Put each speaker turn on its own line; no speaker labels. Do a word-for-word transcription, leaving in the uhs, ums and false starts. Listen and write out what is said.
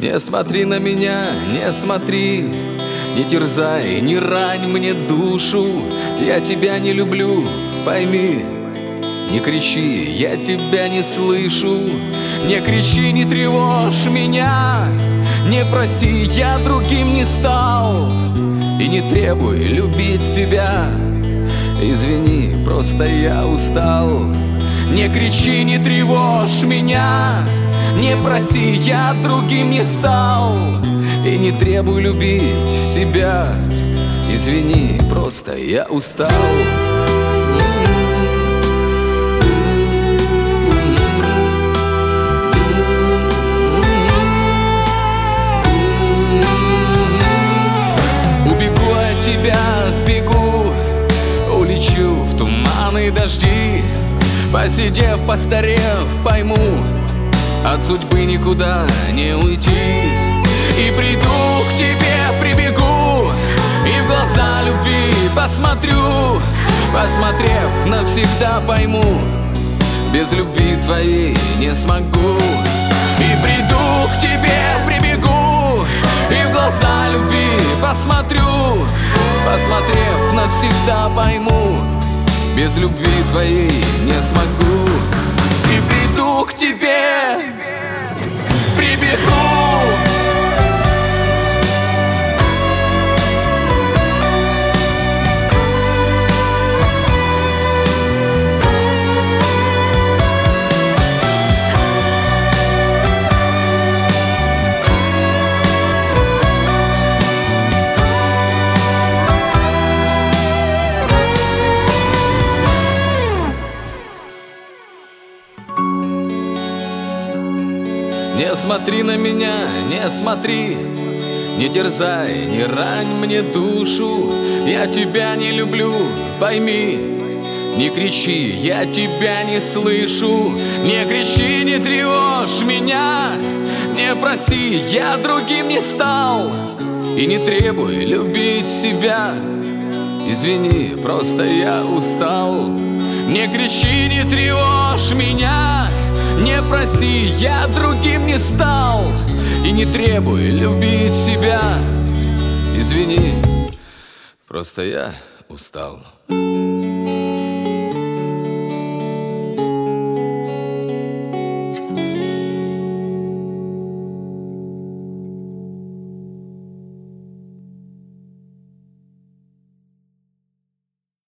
Не смотри на меня, не смотри, не терзай, не рань мне душу. Я тебя не люблю, пойми. Не кричи, я тебя не слышу. Не кричи, не тревожь меня. Не проси, я другим не стал. И не требуй любить себя. Извини, просто я устал. Не кричи, не тревожь меня. Не проси, я другим не стал. И не требуй любить себя. Извини, просто я устал. Убегу от тебя, сбегу, улечу в туманы и дожди. Посидев, постарев, пойму, от судьбы никуда не уйти. И приду к тебе, прибегу, и в глаза любви посмотрю. Посмотрев, навсегда пойму, без любви твоей не смогу. И приду к тебе, прибегу, и в глаза любви посмотрю. Посмотрев, навсегда пойму, без любви твоей не смогу. И приду к тебе, прибегу. Не смотри на меня, не смотри, не терзай, не рань мне душу. Я тебя не люблю, пойми. Не кричи, я тебя не слышу. Не кричи, не тревожь меня. Не проси, я другим не стал. И не требуй любить себя. Извини, просто я устал. Не кричи, не тревожь меня. Не проси, я другим не стал. И не требуй любить себя. Извини, просто я устал.